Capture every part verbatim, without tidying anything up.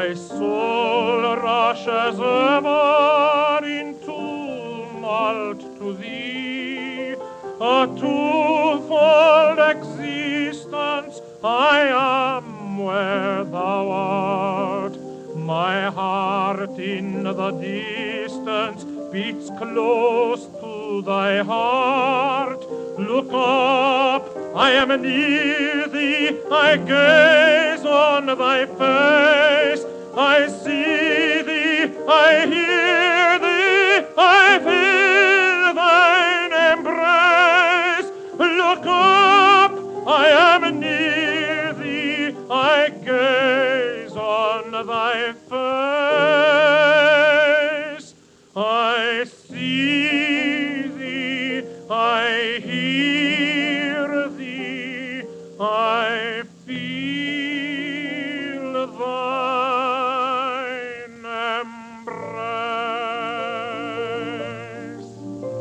My soul rushes ever in tumult to thee, a twofold existence, I am where thou art. My heart in the distance beats close to thy heart. Look up, I am near thee, I gaze on thy face, I see thee, I hear thee, I feel thine embrace. Look up, I am near thee, I gaze on thy face, I see thee, I hear thee, I feel thine embrace.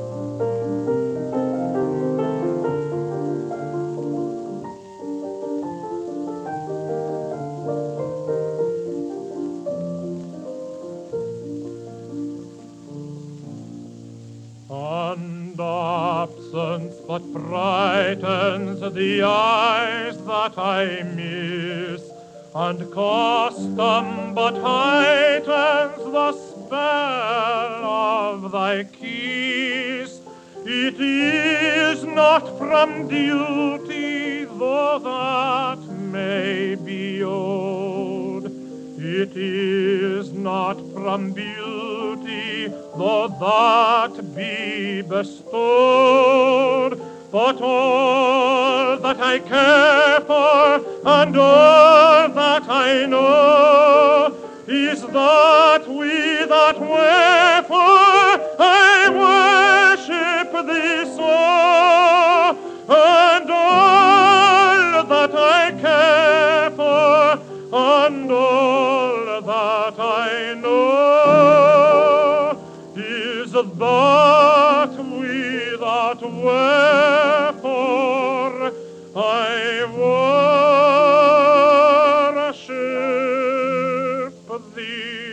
And absence but brightens the eyes that I miss, and custom but heightens the spell of thy kiss. It is not from duty, though that may be owed. It is not from beauty, though that be bestowed, but all that I care for and all that I know is that without wherefore I worship thee so, and all that I care for and all that I know is that without wherefore I worship thee.